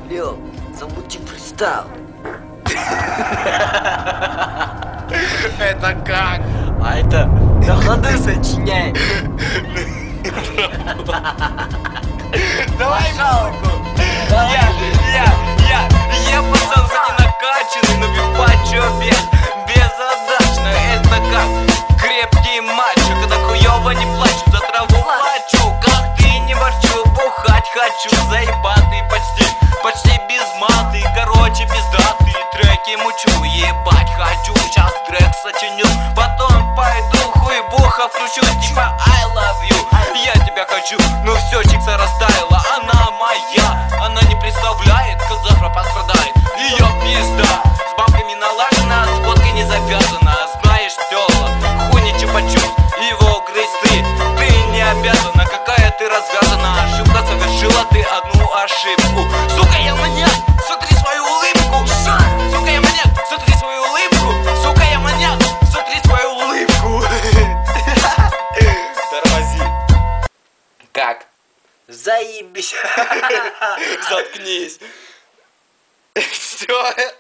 Лёв, замути фристайл. Это как? А это на ходу сочиняй. Давай музыку. Я пацан за не накачанный, но випать чё беззадачно. Это как крепкий мачо, когда хуёво не плачу, за траву плачу. Как ты не ворчу, бухать хочу, заебатый почти без маты. Короче, пиздатые треки мучу, ебать хочу. Сейчас трек сочиню, потом пойду хуйбуха включу, типа I love you. Я тебя хочу, но все, чикса растаяла, она моя. Она не представляет, как завтра пострадает ее пизда. С бабками налажена, с водкой не завязана. Знаешь, тёла, хуй не чупа-чуп, его грызть ты не обязана. Какая ты развязана, ошибка совершила ты одну ошибку. Сука, я маньяк, смотри свою улыбку. Сука, я маньяк, смотри свою улыбку. Сука, я маньяк, смотри свою улыбку. Тормози. Как? Заебись. Заткнись. Все.